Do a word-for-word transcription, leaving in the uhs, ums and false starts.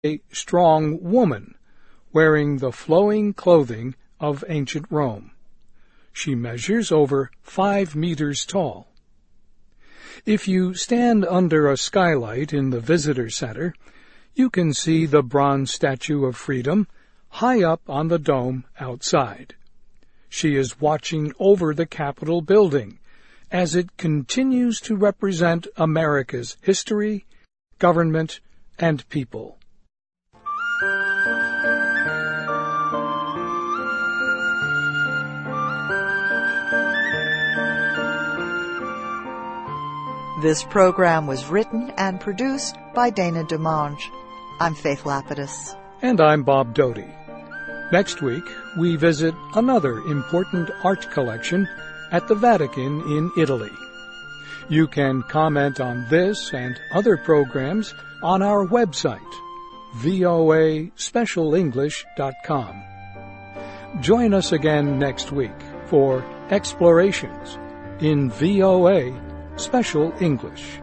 a strong woman wearing the flowing clothing of ancient Rome. She measures over five meters tall. If you stand under a skylight in the visitor center, you can see the bronze Statue of Freedom high up on the dome outside. She is watching over the Capitol building as it continues to represent America's history, government, and people. This program was written and produced by Dana DeMange. I'm Faith Lapidus. And I'm Bob Doty. Next week, we visit another important art collection at the Vatican in Italy. You can comment on this and other programs on our website, v o a special english dot com. Join us again next week for Explorations in V O A Special English.